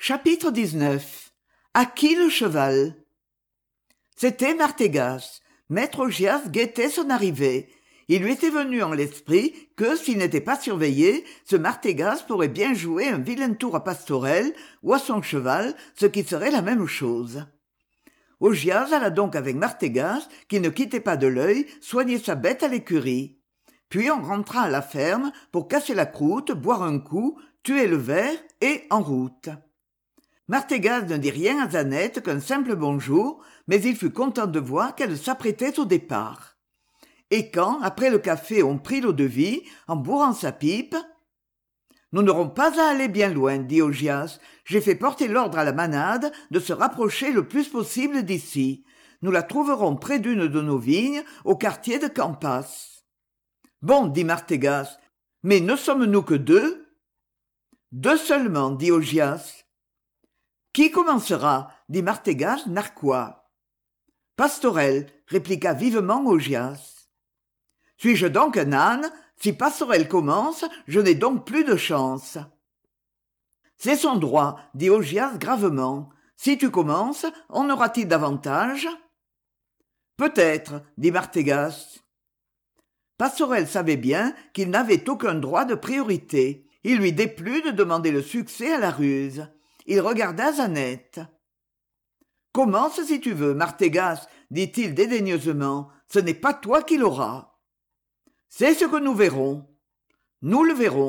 Chapitre 19. À qui le cheval? C'était Martégas. Maître Augias guettait son arrivée. Il lui était venu en l'esprit que, s'il n'était pas surveillé, ce Martégas pourrait bien jouer un vilain tour à Pastorel ou à son cheval, ce qui serait la même chose. Augias alla donc avec Martégas, qui ne quittait pas de l'œil, soigner sa bête à l'écurie. Puis on rentra à la ferme pour casser la croûte, boire un coup, tuer le ver et en route. Martégas ne dit rien à Zanette qu'un simple bonjour, mais il fut content de voir qu'elle s'apprêtait au départ. Et quand, après le café, on prit l'eau-de-vie, en bourrant sa pipe, « Nous n'aurons pas à aller bien loin, dit Augias. J'ai fait porter l'ordre à la manade de se rapprocher le plus possible d'ici. Nous la trouverons près d'une de nos vignes, au quartier de Campas. »« Bon, dit Martégas, mais ne sommes-nous que deux ?»« Deux seulement, dit Augias. »« Qui commencera ?» dit Martégas narquois. « Pastorel, répliqua vivement Augias. « Suis-je donc un âne ? Si Pastorel commence, je n'ai donc plus de chance. »« C'est son droit, dit Augias gravement. Si tu commences, en aura-t-il davantage ?»« Peut-être, dit Martégas. Pastorel savait bien qu'il n'avait aucun droit de priorité. Il lui déplut de demander le succès à la ruse. Il regarda Zanette. « Commence si tu veux, Martégas, dit-il dédaigneusement. Ce n'est pas toi qui l'auras. »« C'est ce que nous verrons. »« Nous le verrons. »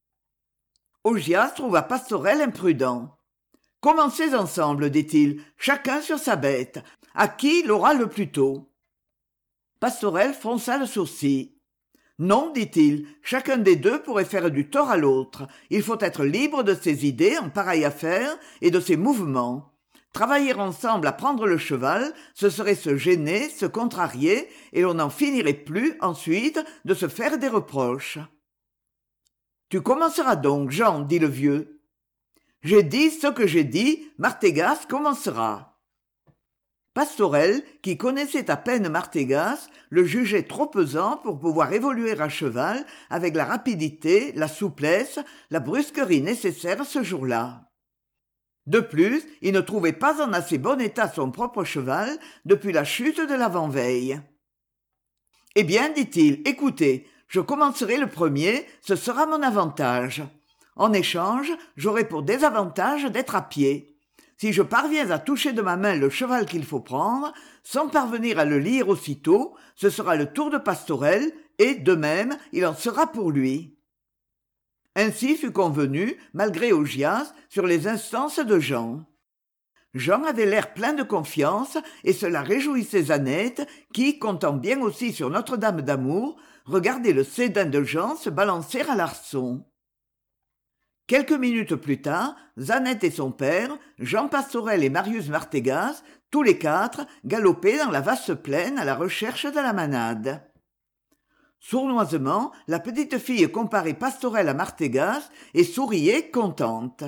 Augias trouva Pastorel imprudent. « Commencez ensemble, dit-il, chacun sur sa bête. À qui l'aura le plus tôt ?» Pastorel fronça le sourcil. « Non, dit-il, chacun des deux pourrait faire du tort à l'autre. Il faut être libre de ses idées en pareille affaire et de ses mouvements. Travailler ensemble à prendre le cheval, ce serait se gêner, se contrarier, et l'on n'en finirait plus, ensuite, de se faire des reproches. « Tu commenceras donc, Jean, dit le vieux. »« J'ai dit ce que j'ai dit, Martégas commencera. » Pastorel, qui connaissait à peine Martégas, le jugeait trop pesant pour pouvoir évoluer à cheval avec la rapidité, la souplesse, la brusquerie nécessaires ce jour-là. De plus, il ne trouvait pas en assez bon état son propre cheval depuis la chute de l'avant-veille. « Eh bien, dit-il, écoutez, je commencerai le premier, ce sera mon avantage. En échange, j'aurai pour désavantage d'être à pied. Si je parviens à toucher de ma main le cheval qu'il faut prendre, sans parvenir à le lire aussitôt, ce sera le tour de Pastorel, et, de même, il en sera pour lui. » Ainsi fut convenu, malgré Augias, sur les instances de Jean. Jean avait l'air plein de confiance, et cela réjouissait Zanette, qui, comptant bien aussi sur Notre-Dame d'amour, regardait le sédin de Jean se balancer à l'arçon. Quelques minutes plus tard, Zanette et son père, Jean Pastorel et Marius Martégas, tous les quatre, galopaient dans la vaste plaine à la recherche de la manade. Sournoisement, la petite fille comparait Pastorel à Martégas et souriait contente.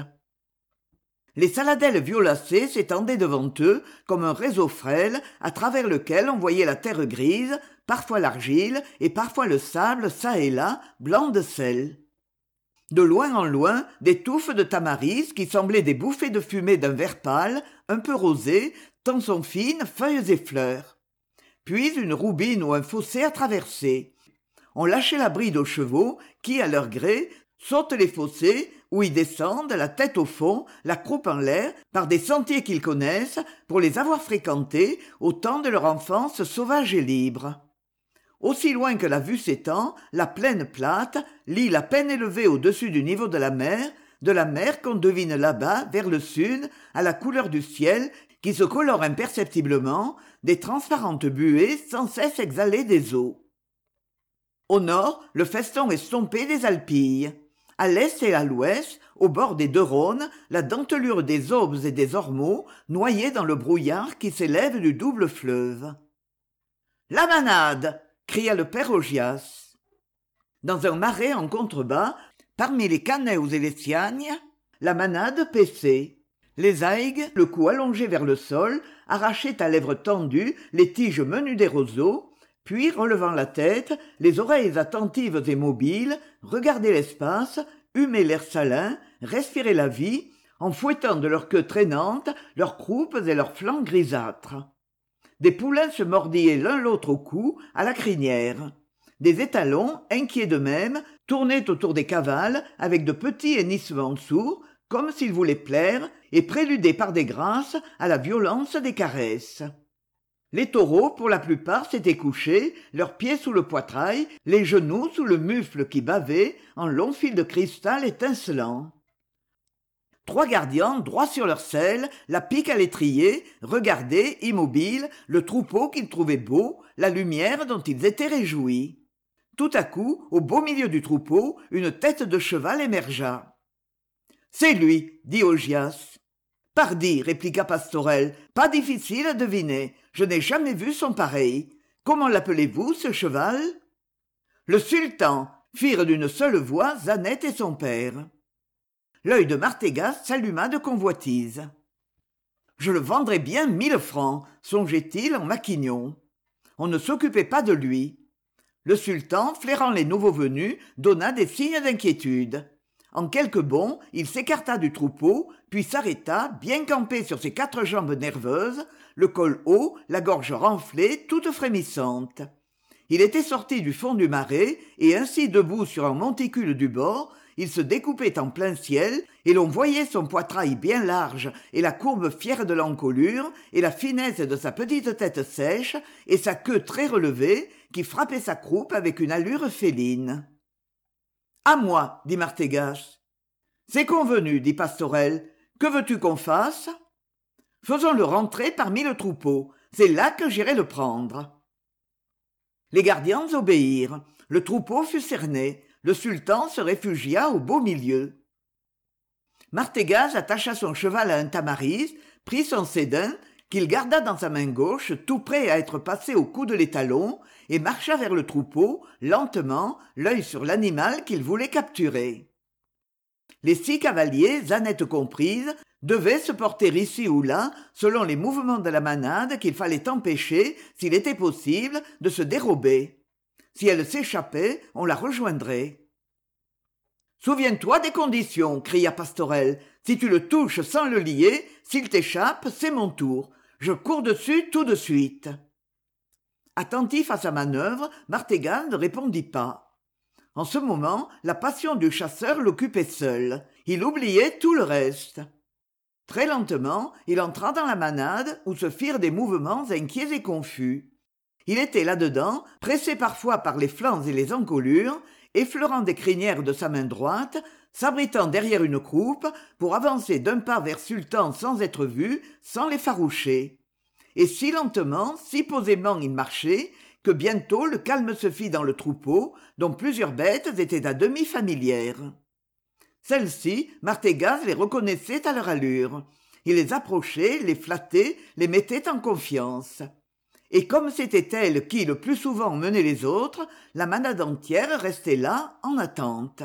Les saladelles violacées s'étendaient devant eux comme un réseau frêle à travers lequel on voyait la terre grise, parfois l'argile et parfois le sable çà et là, blanc de sel. De loin en loin, des touffes de tamaris qui semblaient des bouffées de fumée d'un vert pâle, un peu rosé, tant sont fines feuilles et fleurs. Puis une roubine ou un fossé à traverser. On lâchait la bride aux chevaux qui, à leur gré, sautent les fossés ou y descendent, la tête au fond, la croupe en l'air, par des sentiers qu'ils connaissent, pour les avoir fréquentés au temps de leur enfance sauvage et libre. Aussi loin que la vue s'étend, la plaine plate, l'île à peine élevée au-dessus du niveau de la mer qu'on devine là-bas, vers le sud, à la couleur du ciel, qui se colore imperceptiblement, des transparentes buées sans cesse exhalées des eaux. Au nord, le feston estompé des Alpilles. À l'est et à l'ouest, au bord des deux Rhônes, la dentelure des Aubes et des Ormeaux, noyée dans le brouillard qui s'élève du double fleuve. « La manade !» cria le père Augias. Dans un marais en contrebas, parmi les canaux et les siagnes, la manade paissait. Les aigues, le cou allongé vers le sol, arrachaient à lèvres tendues les tiges menues des roseaux, puis, relevant la tête, les oreilles attentives et mobiles, regardaient l'espace, humaient l'air salin, respiraient la vie, en fouettant de leurs queues traînantes leurs croupes et leurs flancs grisâtres. Des poulains se mordillaient l'un l'autre au cou, à la crinière. Des étalons, inquiets d'eux-mêmes, tournaient autour des cavales avec de petits hennissements sourds, comme s'ils voulaient plaire, et préludaient par des grâces à la violence des caresses. Les taureaux, pour la plupart, s'étaient couchés, leurs pieds sous le poitrail, les genoux sous le mufle qui bavait en longs fils de cristal étincelants. 3 gardiens, droits sur leur selle, la pique à l'étrier, regardaient, immobiles, le troupeau qu'ils trouvaient beau, la lumière dont ils étaient réjouis. Tout à coup, au beau milieu du troupeau, une tête de cheval émergea. « C'est lui, dit Augias. « Pardi, répliqua Pastorel, pas difficile à deviner, je n'ai jamais vu son pareil. Comment l'appelez-vous, ce cheval ?» Le sultan, firent d'une seule voix Zanette et son père. L'œil de Martégas s'alluma de convoitise. « Je le vendrais bien 1000 francs, songeait-il en maquignon. On ne s'occupait pas de lui. Le sultan, flairant les nouveaux venus, donna des signes d'inquiétude. En quelques bonds, il s'écarta du troupeau, puis s'arrêta, bien campé sur ses 4 jambes nerveuses, le col haut, la gorge renflée, toute frémissante. Il était sorti du fond du marais, et ainsi debout sur un monticule du bord, il se découpait en plein ciel, et l'on voyait son poitrail bien large, et la courbe fière de l'encolure, et la finesse de sa petite tête sèche, et sa queue très relevée, qui frappait sa croupe avec une allure féline. « À moi, dit Martégas. « C'est convenu, dit Pastorel. Que veux-tu qu'on fasse ? » « Faisons-le rentrer parmi le troupeau. C'est là que j'irai le prendre. » Les gardiens obéirent. Le troupeau fut cerné. Le sultan se réfugia au beau milieu. Martégas attacha son cheval à un tamaris, prit son sédin, qu'il garda dans sa main gauche, tout prêt à être passé au cou de l'étalon, et marcha vers le troupeau, lentement, l'œil sur l'animal qu'il voulait capturer. Les 6 cavaliers, Zanette comprise, devaient se porter ici ou là, selon les mouvements de la manade qu'il fallait empêcher, s'il était possible, de se dérober. Si elle s'échappait, on la rejoindrait. « Souviens-toi des conditions, cria Pastorel. Si tu le touches sans le lier, s'il t'échappe, c'est mon tour. Je cours dessus tout de suite. » Attentif à sa manœuvre, Martégas ne répondit pas. En ce moment, la passion du chasseur l'occupait seul. Il oubliait tout le reste. Très lentement, il entra dans la manade où se firent des mouvements inquiets et confus. Il était là-dedans, pressé parfois par les flancs et les encolures, effleurant des crinières de sa main droite, s'abritant derrière une croupe pour avancer d'un pas vers Sultan sans être vu, sans l'effaroucher. Et si lentement, si posément il marchait, que bientôt le calme se fit dans le troupeau, dont plusieurs bêtes étaient à demi familières. Celles-ci, Martégas les reconnaissait à leur allure. Il les approchait, les flattait, les mettait en confiance. Et comme c'était elle qui, le plus souvent, menait les autres, la manade entière restait là, en attente.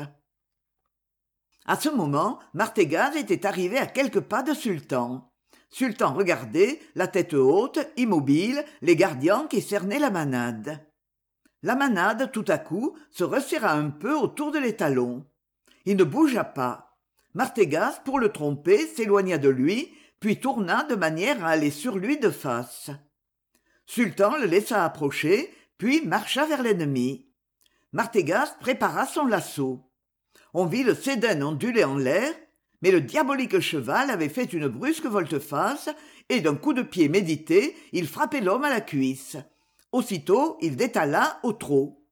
À ce moment, Martégas était arrivé à quelques pas de Sultan. Sultan regardait, la tête haute, immobile, les gardiens qui cernaient la manade. La manade, tout à coup, se resserra un peu autour de l'étalon. Il ne bougea pas. Martégas, pour le tromper, s'éloigna de lui, puis tourna de manière à aller sur lui de face. Sultan le laissa approcher, puis marcha vers l'ennemi. Martégas prépara son lasso. On vit le sédin onduler en l'air, mais le diabolique cheval avait fait une brusque volte-face, et d'un coup de pied médité, il frappait l'homme à la cuisse. Aussitôt, il détala au trot.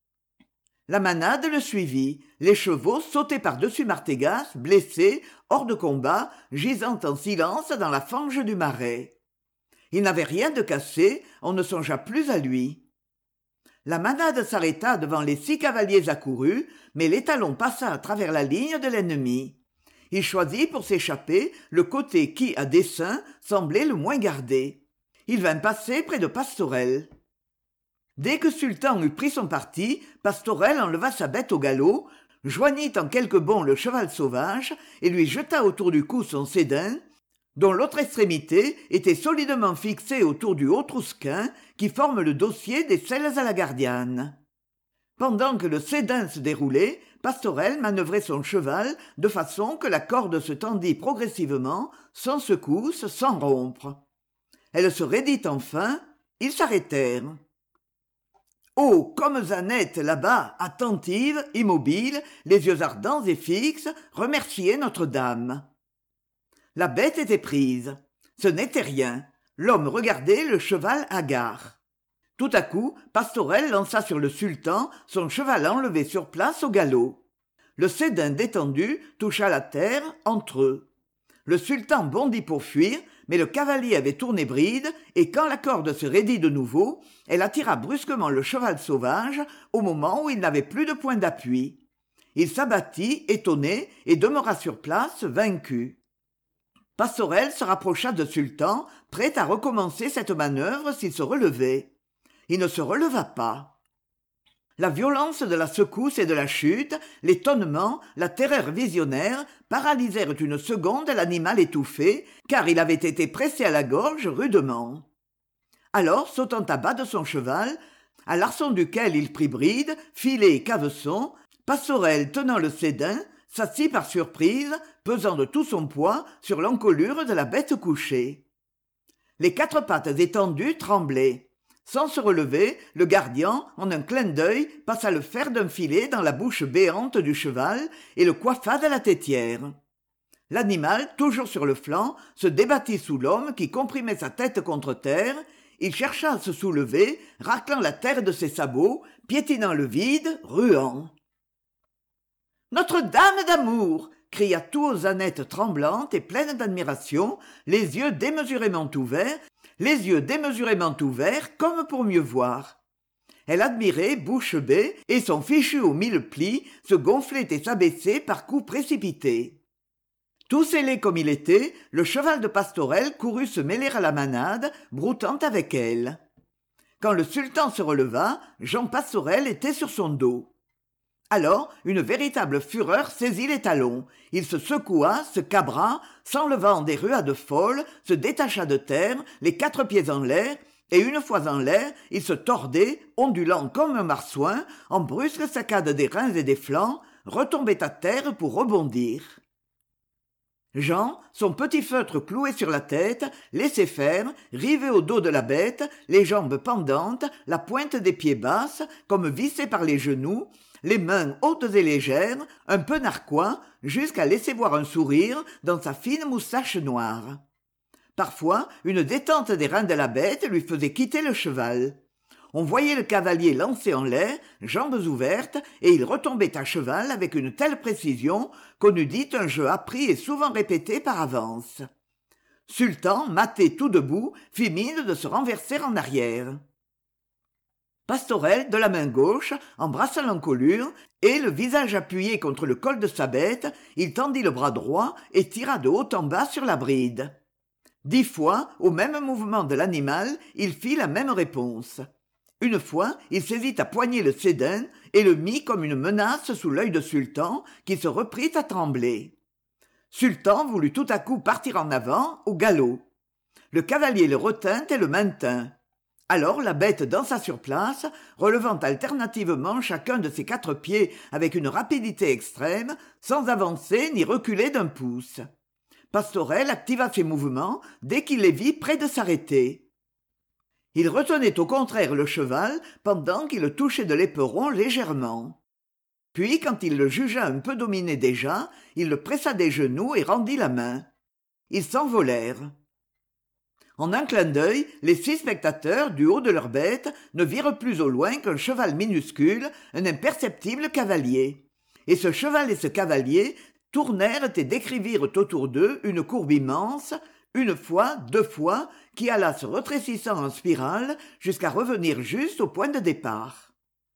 La manade le suivit. Les chevaux sautaient par-dessus Martégas, blessés, hors de combat, gisant en silence dans la fange du marais. Il n'avait rien de cassé, on ne songea plus à lui. La manade s'arrêta devant les 6 cavaliers accourus, mais l'étalon passa à travers la ligne de l'ennemi. Il choisit pour s'échapper le côté qui, à dessein, semblait le moins gardé. Il vint passer près de Pastorel. Dès que Sultan eut pris son parti, Pastorel enleva sa bête au galop, joignit en quelques bonds le cheval sauvage et lui jeta autour du cou son sédin, dont l'autre extrémité était solidement fixée autour du haut trousquin qui forme le dossier des selles à la gardiane. Pendant que le sédin se déroulait, Pastorel manœuvrait son cheval de façon que la corde se tendit progressivement, sans secousse, sans rompre. Elle se raidit enfin, ils s'arrêtèrent. Oh, comme Zanette, là-bas, attentive, immobile, les yeux ardents et fixes, remerciait Notre-Dame. La bête était prise. Ce n'était rien. L'homme regardait le cheval hagard. Tout à coup, Pastorel lança sur le sultan son cheval enlevé sur place au galop. Le sédin détendu toucha la terre entre eux. Le sultan bondit pour fuir, mais le cavalier avait tourné bride, et quand la corde se raidit de nouveau, elle attira brusquement le cheval sauvage au moment où il n'avait plus de point d'appui. Il s'abattit, étonné, et demeura sur place, vaincu. Pastorel se rapprocha de Sultan, prêt à recommencer cette manœuvre s'il se relevait. Il ne se releva pas. La violence de la secousse et de la chute, l'étonnement, la terreur visionnaire paralysèrent une seconde l'animal étouffé, car il avait été pressé à la gorge rudement. Alors, sautant à bas de son cheval, à l'arçon duquel il prit bride, filet et caveçon, Pastorel, tenant le sédin, s'assit par surprise, pesant de tout son poids sur l'encolure de la bête couchée. Les quatre pattes étendues tremblaient. Sans se relever, le gardien, en un clin d'œil, passa le fer d'un filet dans la bouche béante du cheval et le coiffa de la tétière. L'animal, toujours sur le flanc, se débattit sous l'homme qui comprimait sa tête contre terre. Il chercha à se soulever, raclant la terre de ses sabots, piétinant le vide, ruant. « Notre-Dame d'amour !» cria tout haut Zanette tremblante et pleine d'admiration, les yeux démesurément ouverts comme pour mieux voir. Elle admirait, bouche bée, et son fichu aux 1000 plis se gonflait et s'abaissait par coups précipités. Tout scellé comme il était, le cheval de Pastorel courut se mêler à la manade, broutant avec elle. Quand le sultan se releva, Jean Pastorel était sur son dos. Alors, une véritable fureur saisit les talons. Il se secoua, se cabra, s'enleva en des ruades folles, se détacha de terre, les quatre pieds en l'air, et une fois en l'air, il se tordait, ondulant comme un marsouin, en brusque saccade des reins et des flancs, retombait à terre pour rebondir. Jean, son petit feutre cloué sur la tête, laissait faire, rivé au dos de la bête, les jambes pendantes, la pointe des pieds basse, comme vissée par les genoux, les mains hautes et légères, un peu narquois, jusqu'à laisser voir un sourire dans sa fine moustache noire. Parfois, une détente des reins de la bête lui faisait quitter le cheval. On voyait le cavalier lancé en l'air, jambes ouvertes, et il retombait à cheval avec une telle précision qu'on eût dit un jeu appris et souvent répété par avance. Sultan, maté tout debout, fit mine de se renverser en arrière. Pastorel, de la main gauche, embrassa l'encolure, et, le visage appuyé contre le col de sa bête, il tendit le bras droit et tira de haut en bas sur la bride. 10 fois, au même mouvement de l'animal, il fit la même réponse. Une fois, il saisit à poignée le sédin et le mit comme une menace sous l'œil de Sultan, qui se reprit à trembler. Sultan voulut tout à coup partir en avant, au galop. Le cavalier le retint et le maintint. Alors la bête dansa sur place, relevant alternativement chacun de ses 4 pieds avec une rapidité extrême, sans avancer ni reculer d'un pouce. Pastorel activa ses mouvements dès qu'il les vit près de s'arrêter. Il retenait au contraire le cheval pendant qu'il le touchait de l'éperon légèrement. Puis, quand il le jugea un peu dominé déjà, il le pressa des genoux et rendit la main. Ils s'envolèrent. En un clin d'œil, les 6 spectateurs, du haut de leur bête, ne virent plus au loin qu'un cheval minuscule, un imperceptible cavalier. Et ce cheval et ce cavalier tournèrent et décrivirent autour d'eux une courbe immense, une fois, 2 fois, qui alla se rétrécissant en spirale jusqu'à revenir juste au point de départ.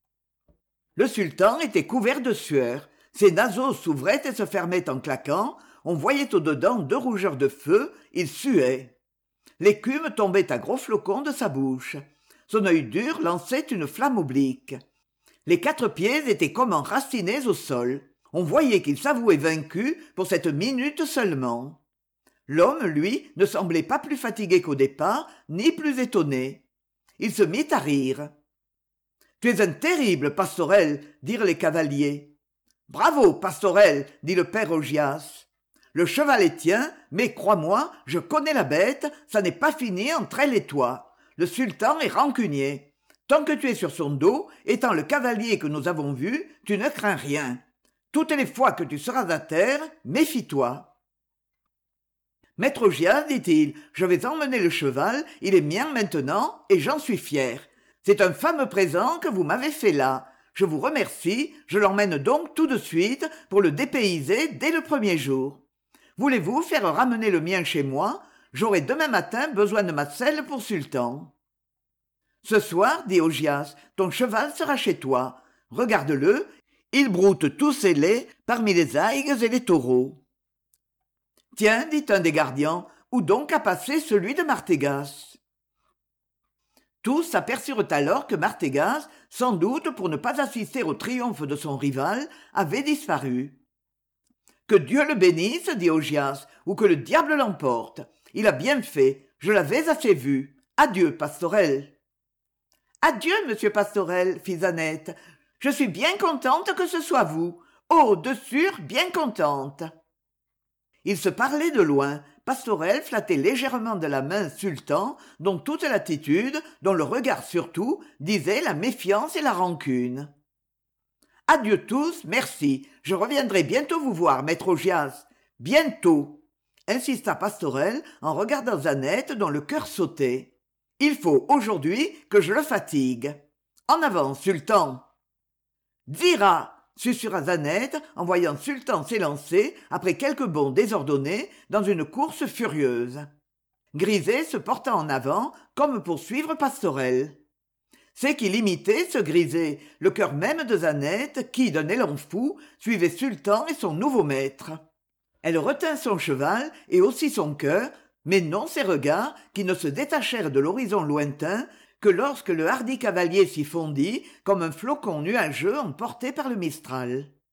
Le sultan était couvert de sueur. Ses naseaux s'ouvraient et se fermaient en claquant. On voyait au-dedans 2 rougeurs de feu. Il suait. L'écume tombait à gros flocons de sa bouche. Son œil dur lançait une flamme oblique. Les 4 pieds étaient comme enracinés au sol. On voyait qu'il s'avouait vaincu pour cette minute seulement. L'homme, lui, ne semblait pas plus fatigué qu'au départ, ni plus étonné. Il se mit à rire. Tu es un terrible Pastorel, dirent les cavaliers. Bravo, Pastorel, dit le père Augias. Le cheval est tien, mais crois-moi, je connais la bête, ça n'est pas fini entre elle et toi. Le sultan est rancunier. Tant que tu es sur son dos, étant le cavalier que nous avons vu, tu ne crains rien. Toutes les fois que tu seras à terre, méfie-toi. Maître Augias, dit-il, je vais emmener le cheval, il est mien maintenant, et j'en suis fier. C'est un fameux présent que vous m'avez fait là. Je vous remercie, je l'emmène donc tout de suite pour le dépayser dès le premier jour. Voulez-vous faire ramener le mien chez moi? J'aurai demain matin besoin de ma selle pour sultan. Ce soir, dit Augias, ton cheval sera chez toi. Regarde-le, il broute tous ses laits parmi les aigues et les taureaux. Tiens, dit un des gardiens, où donc a passé celui de Martégas? Tous s'aperçurent alors que Martégas, sans doute pour ne pas assister au triomphe de son rival, avait disparu. Que Dieu le bénisse, dit Augias, ou que le diable l'emporte. Il a bien fait, je l'avais assez vu. Adieu, Pastorel. Adieu, monsieur Pastorel, fit Zanette. Je suis bien contente que ce soit vous. Oh, de sûr, bien contente. Ils se parlaient de loin. Pastorel flattait légèrement de la main Sultan, dont toute l'attitude, dont le regard surtout, disait la méfiance et la rancune. Adieu tous, merci. Je reviendrai bientôt vous voir, maître Augias. Bientôt, insista Pastorel en regardant Zanette dont le cœur sautait. Il faut aujourd'hui que je le fatigue. En avant, Sultan. Dira, susurra Zanette en voyant Sultan s'élancer, après quelques bonds désordonnés, dans une course furieuse. Griset se porta en avant, comme pour suivre Pastorel. C'est qu'il imitait ce Griset, le cœur même de Zanette, qui, d'un élan fou, suivait Sultan et son nouveau maître. Elle retint son cheval et aussi son cœur, mais non ses regards, qui ne se détachèrent de l'horizon lointain que lorsque le hardi cavalier s'y fondit, comme un flocon nuageux emporté par le mistral.